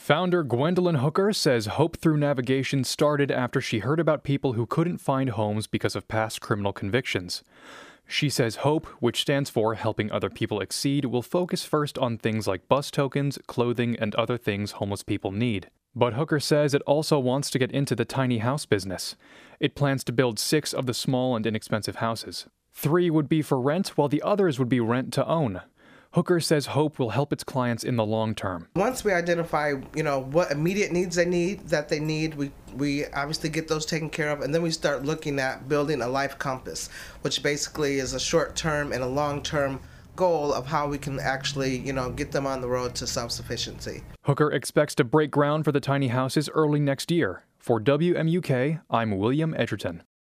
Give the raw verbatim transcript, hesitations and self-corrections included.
Founder Gwendolyn Hooker says Hope Through Navigation started after she heard about people who couldn't find homes because of past criminal convictions. She says HOPE, which stands for Helping Other People Exceed, will focus first on things like bus tokens, clothing, and other things homeless people need. But Hooker says it also wants to get into the tiny house business. It plans to build six of the small and inexpensive houses. Three would be for rent, while the others would be rent to own. Hooker says HOPE will help its clients in the long term. Once we identify, you know, what immediate needs they need, that they need, we, we obviously get those taken care of, and then we start looking at building a life compass, which basically is a short-term and a long-term goal of how we can actually, you know, get them on the road to self-sufficiency. Hooker expects to break ground for the tiny houses early next year. For W M U K, I'm William Edgerton.